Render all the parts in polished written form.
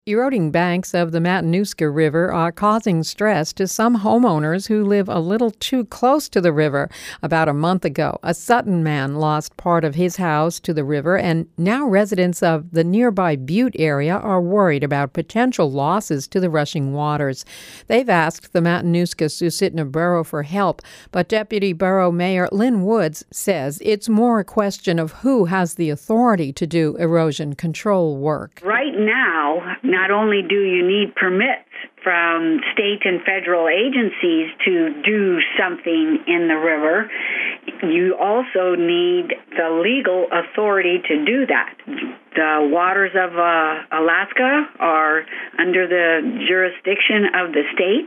Eroding banks of the Matanuska River are causing stress to some homeowners who live a little too close to the river. About a month ago, a Sutton man lost part of his house to the river, and now residents of the nearby Butte area are worried about potential losses to the rushing waters. They've asked the Matanuska-Susitna Borough for help, but Deputy Borough Mayor Lynn Woods says it's more a question of who has the authority to do erosion control work. Right now, not only do you need permits from state and federal agencies to do something in the river, you also need the legal authority to do that. The waters of Alaska are under the jurisdiction of the state,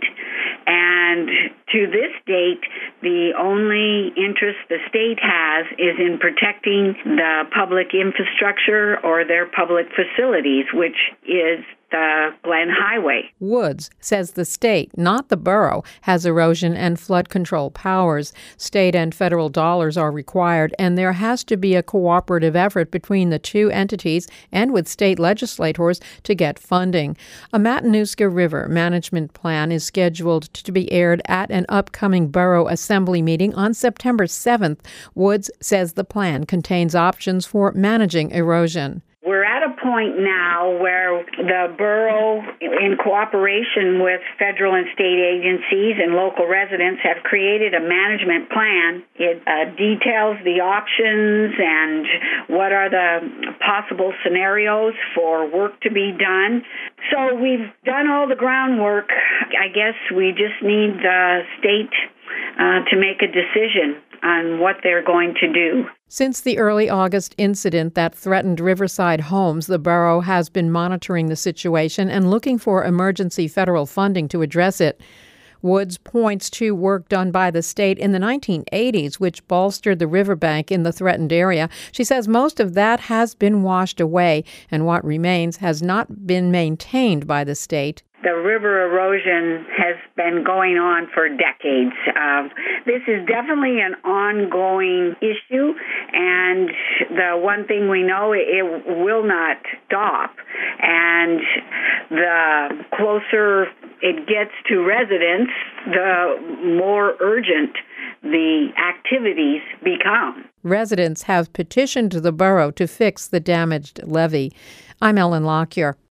and to this date, the only interest the state has is in protecting the public infrastructure or their public facilities, which is the Glen Highway. Woods says the state, not the borough, has erosion and flood control powers. State and federal dollars are required, and there has to be a cooperative effort between the two entities and with state legislators to get funding. A Matanuska River management plan is scheduled to be aired at an upcoming borough assembly meeting on September 7th. Woods says the plan contains options for managing erosion. We're at a point now where the borough, in cooperation with federal and state agencies and local residents, have created a management plan. It details the options and what are the possible scenarios for work to be done. So we've done all the groundwork. I guess we just need the state to make a decision on what they're going to do. Since the early August incident that threatened riverside homes, the borough has been monitoring the situation and looking for emergency federal funding to address it. Woods points to work done by the state in the 1980s, which bolstered the riverbank in the threatened area. She says most of that has been washed away, and what remains has not been maintained by the state. The river erosion has been going on for decades. This is definitely an ongoing issue, and the one thing we know, it will not stop. And the closer it gets to residents, the more urgent the activities become. Residents have petitioned the borough to fix the damaged levee. I'm Ellen Lockyer.